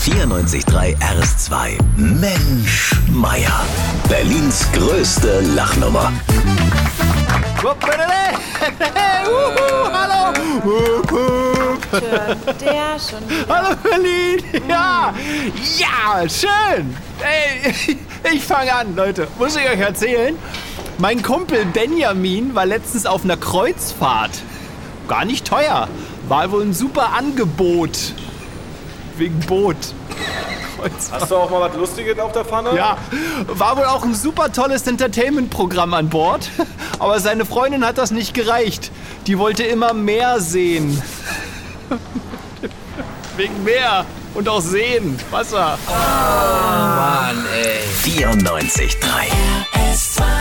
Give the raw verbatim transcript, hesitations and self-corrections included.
vierundneunzig Komma drei R S zwei. Mensch, Meier. Berlins größte Lachnummer. Uhu, hallo! Der schon wieder. Hallo Berlin! Ja! Ja, schön! Ey, ich fange an, Leute. Muss ich euch erzählen? Mein Kumpel Benjamin war letztens auf einer Kreuzfahrt. Gar nicht teuer. War wohl ein super Angebot. Wegen Boot. Kreuzfahrt. Hast du auch mal was Lustiges auf der Pfanne? Ja, war wohl auch ein super tolles Entertainment-Programm an Bord. Aber seine Freundin hat das nicht gereicht. Die wollte immer mehr sehen. Wegen Meer und auch sehen. Wasser. Mann, ey. vierundneunzig Komma drei. R S zwei.